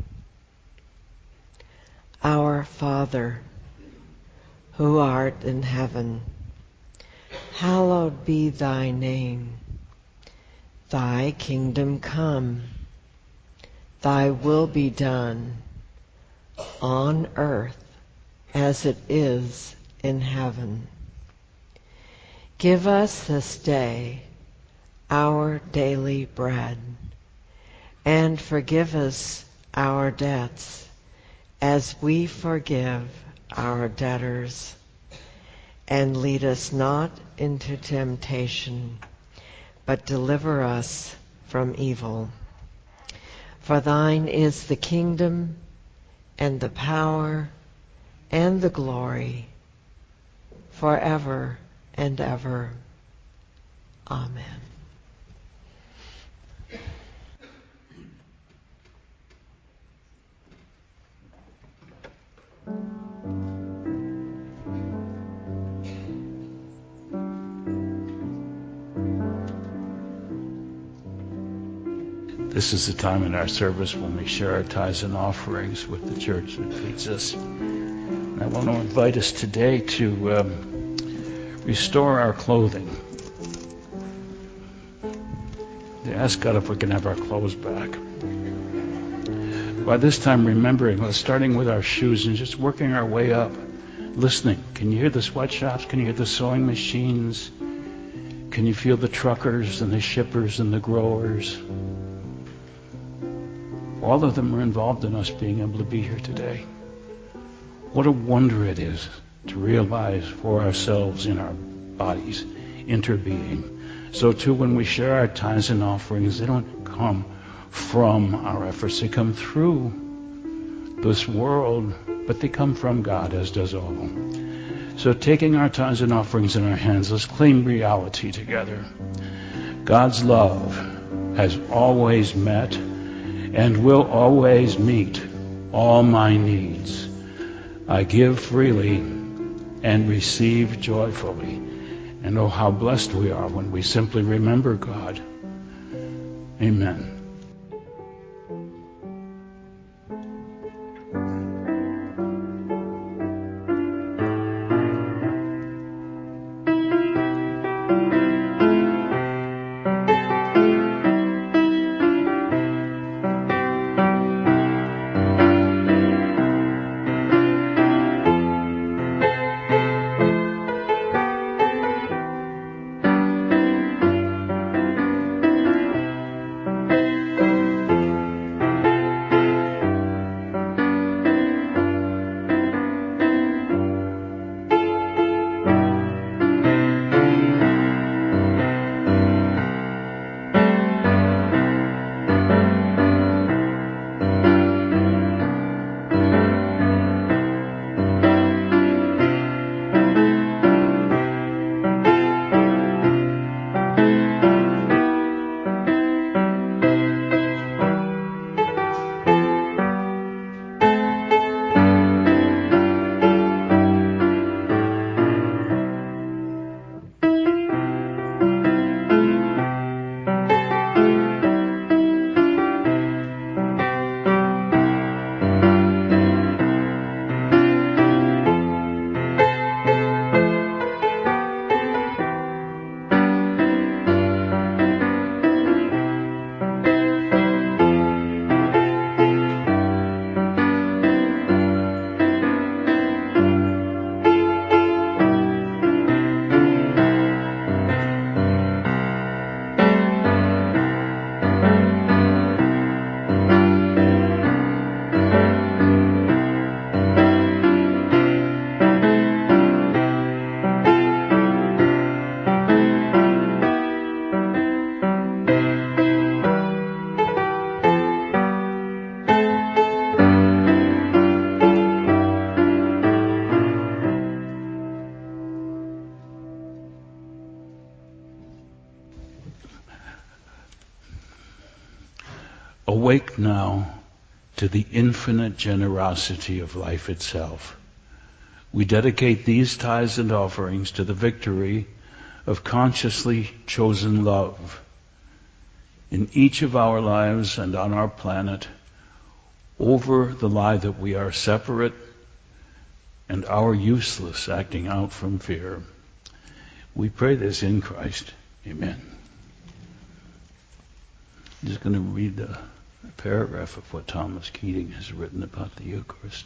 Our Father, who art in heaven, hallowed be thy name. Thy kingdom come, thy will be done, on earth as it is in heaven. Give us this day our daily bread, and forgive us our debts as we forgive our debtors. And lead us not into temptation, but deliver us from evil. For thine is the kingdom, and the power, and the glory, forever and ever. Amen. This is the time in our service when we share our tithes and offerings with the church that feeds us. And I want to invite us today to restore our clothing. To ask God if we can have our clothes back. By this time, remembering, starting with our shoes and just working our way up, listening. Can you hear the sweatshops? Can you hear the sewing machines? Can you feel the truckers and the shippers and the growers? All of them are involved in us being able to be here today. What a wonder it is to realize for ourselves in our bodies, interbeing. So too, when we share our tithes and offerings, they don't come from our efforts. They come through this world, but they come from God, as does all. So taking our tithes and offerings in our hands, let's claim reality together. God's love has always met and will always meet all my needs. I give freely and receive joyfully. And oh, how blessed we are when we simply remember God. Amen. awake now to the infinite generosity of life itself. We dedicate these tithes and offerings to the victory of consciously chosen love in each of our lives and on our planet over the lie that we are separate and our useless acting out from fear. We pray this in Christ. Amen. I'm just going to read a paragraph of what Thomas Keating has written about the Eucharist.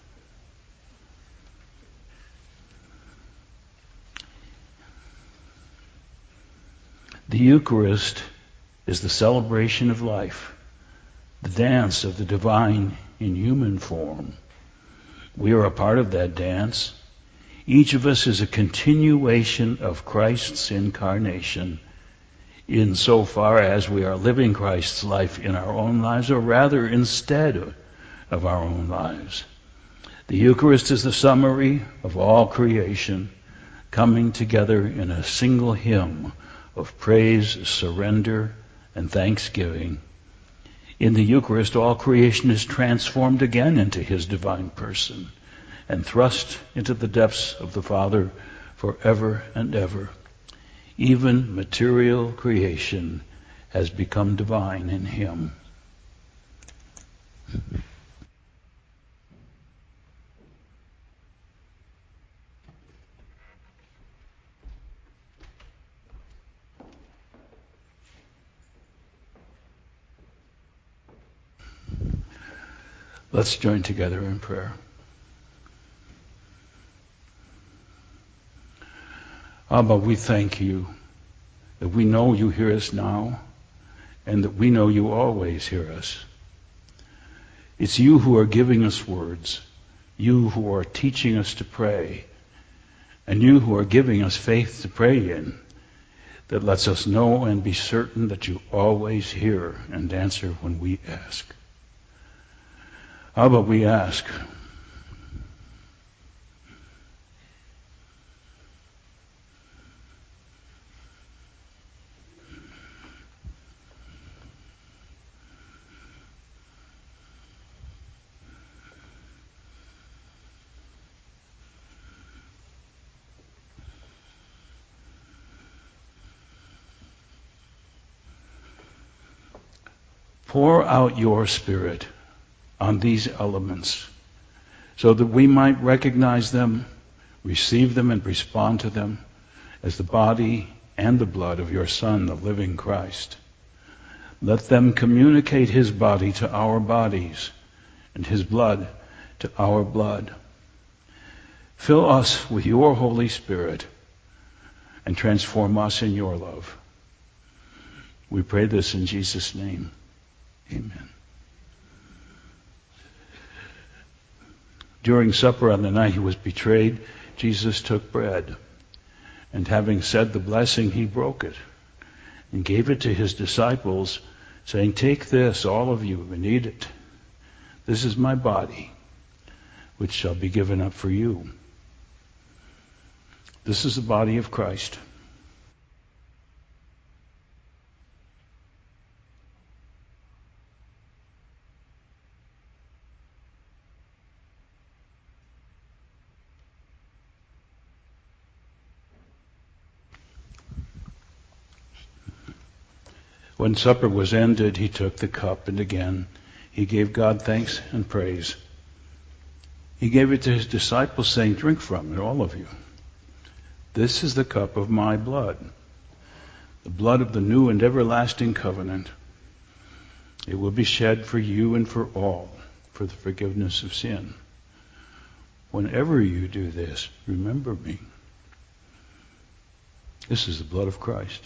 The Eucharist is the celebration of life, the dance of the divine in human form. We are a part of that dance. Each of us is a continuation of Christ's incarnation insofar as we are living Christ's life in our own lives, or rather instead of our own lives. The Eucharist is the summary of all creation coming together in a single hymn of praise, surrender, and thanksgiving. In the Eucharist, all creation is transformed again into His divine person and thrust into the depths of the Father forever and ever. Even material creation has become divine in Him. Let's join together in prayer. Abba, we thank you that we know you hear us now and that we know you always hear us. It's you who are giving us words, you who are teaching us to pray, and you who are giving us faith to pray in, that lets us know and be certain that you always hear and answer when we ask. Abba, we ask, pour out your Spirit on these elements so that we might recognize them, receive them, and respond to them as the body and the blood of your Son, the living Christ. Let them communicate His body to our bodies and His blood to our blood. Fill us with your Holy Spirit and transform us in your love. We pray this in Jesus' name. Amen. During supper on the night He was betrayed, Jesus took bread, and having said the blessing, He broke it and gave it to His disciples, saying, "Take this, all of you, and eat it. This is my body, which shall be given up for you." This is the body of Christ. When supper was ended, He took the cup, and again He gave God thanks and praise. He gave it to His disciples, saying, "Drink from it, all of you. This is the cup of my blood, the blood of the new and everlasting covenant. It will be shed for you and for all for the forgiveness of sin. Whenever you do this, remember me." This is the blood of Christ.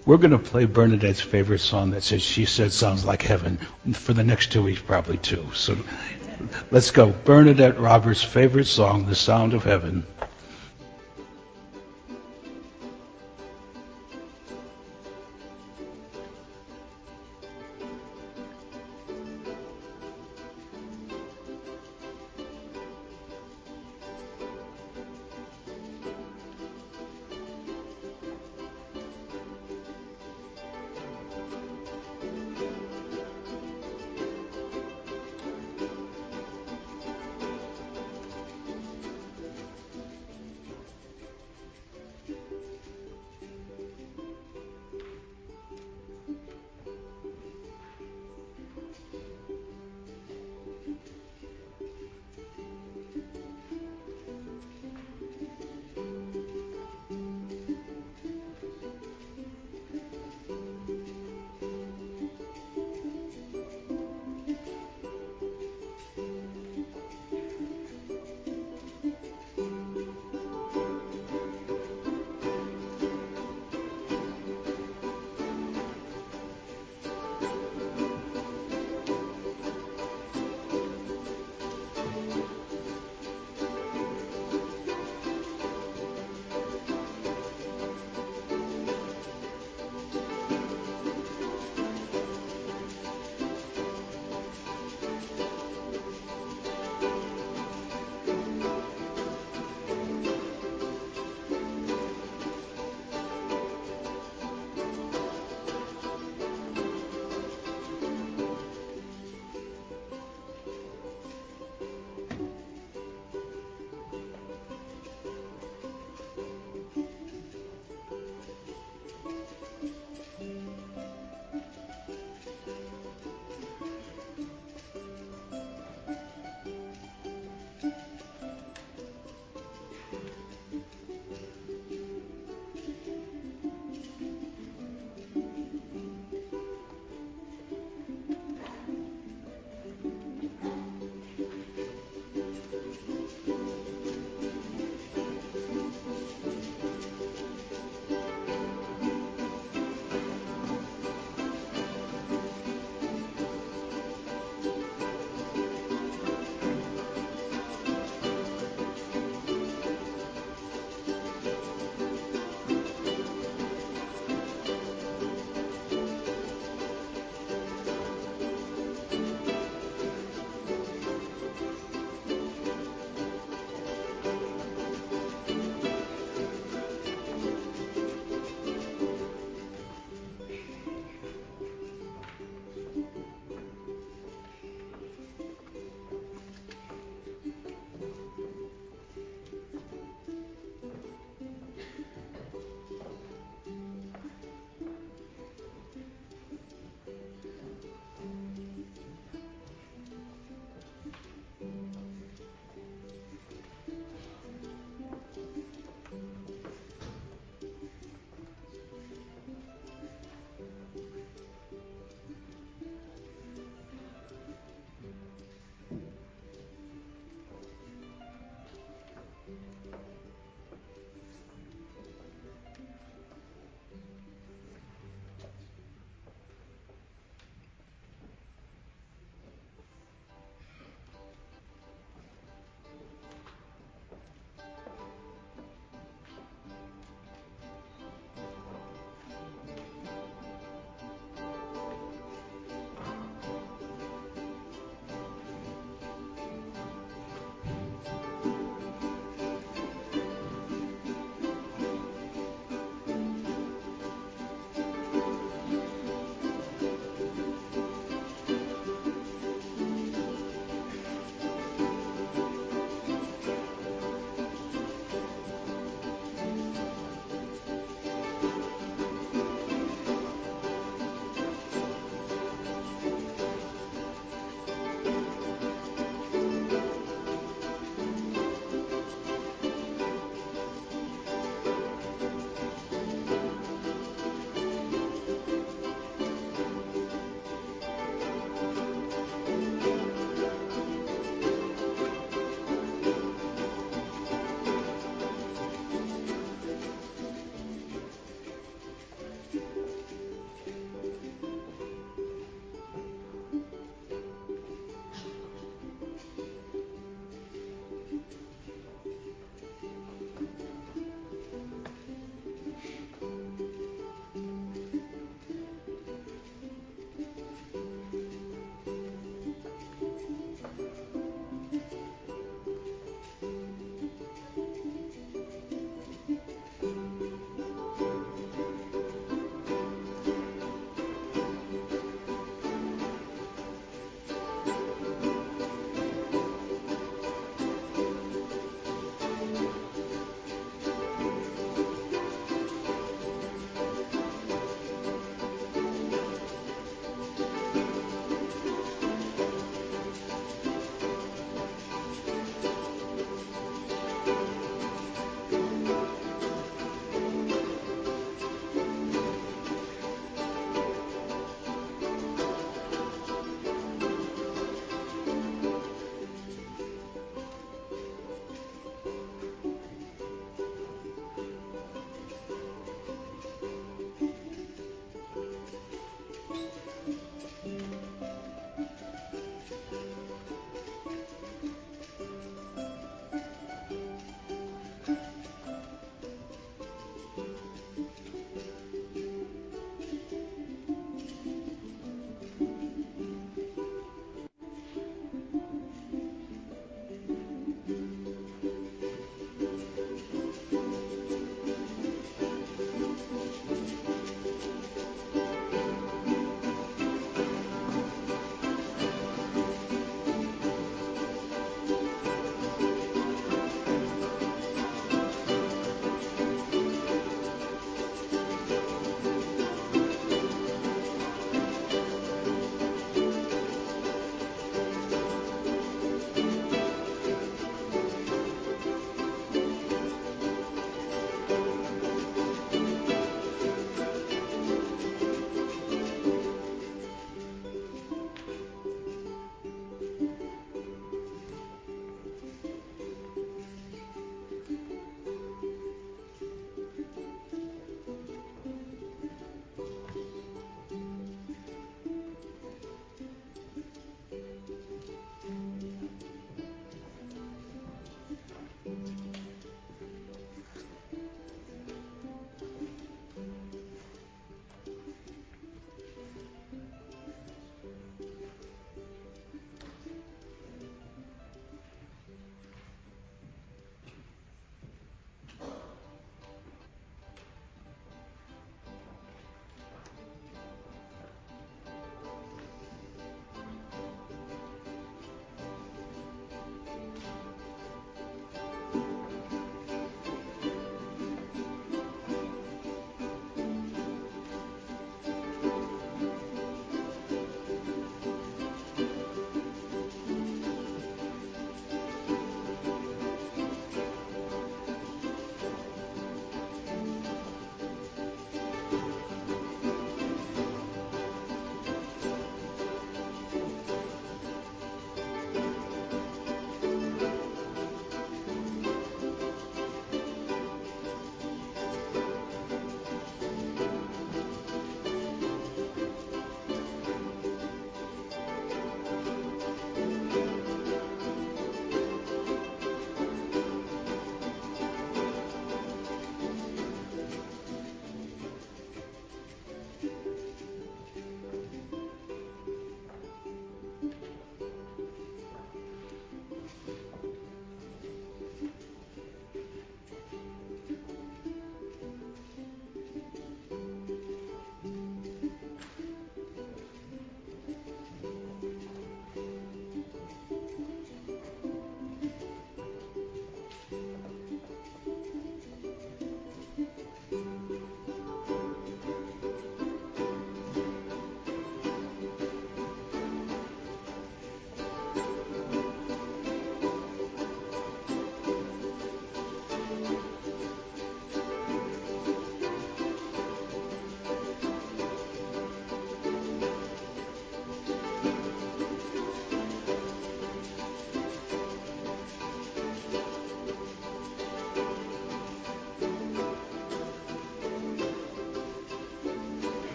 We're going to play Bernadette's favorite song that says she said sounds like heaven for the next 2 weeks probably too. So let's go. Bernadette Roberts' favorite song, The Sound of Heaven.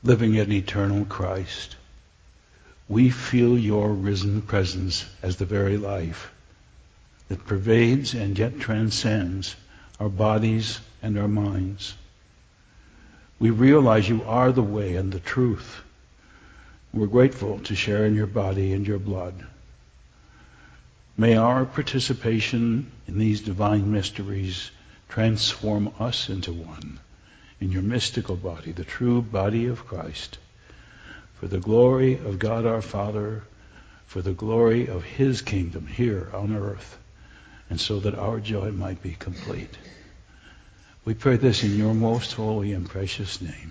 living and eternal Christ. We feel your risen presence as the very life that pervades and yet transcends our bodies and our minds. We realize you are the way and the truth. We're grateful to share in your body and your blood. May our participation in these divine mysteries transform us into one in your mystical body, the true body of Christ, for the glory of God our Father, for the glory of his kingdom here on earth, and so that our joy might be complete. We pray this in your most holy and precious name.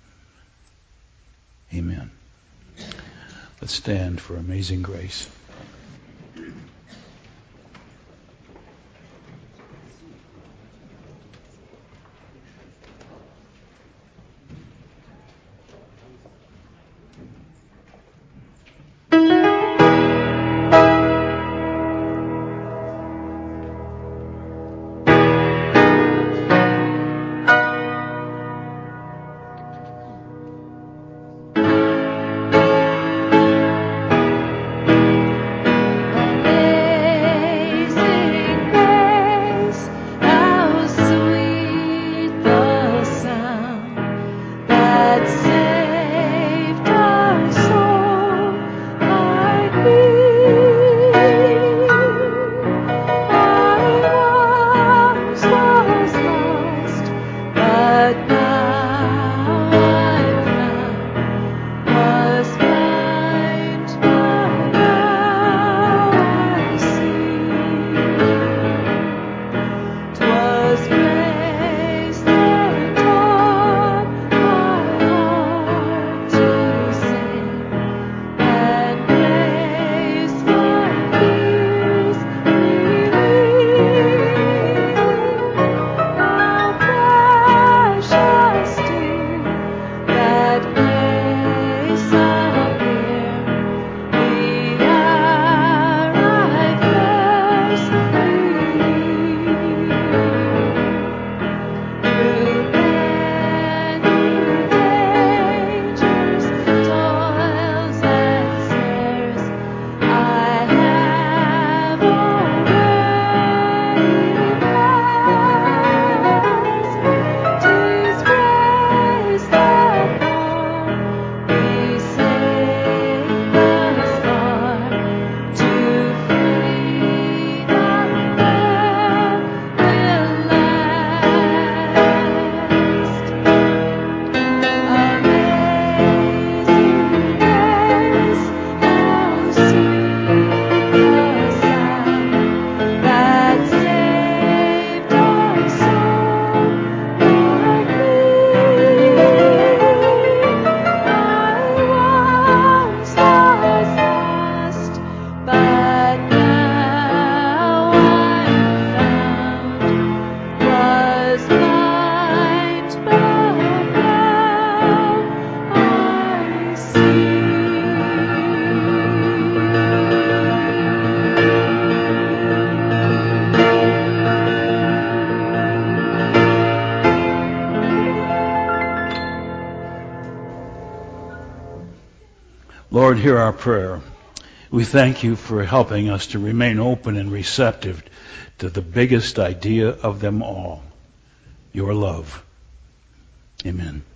Amen. Let's stand for Amazing Grace. Lord, hear our prayer. We thank you for helping us to remain open and receptive to the biggest idea of them all, your love. Amen.